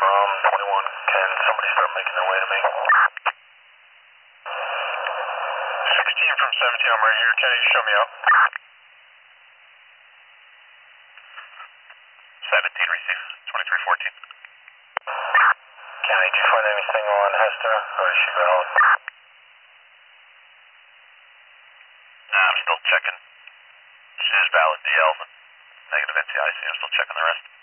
from 21. Can somebody start making their way to me? 16 from 17, I'm right here. Kenny, show me out. 17, receive. 2314. Kenny, did you find anything on Hester, or is she valid? I'm still checking. She is valid DL, but negative NTIC. I'm still checking the rest.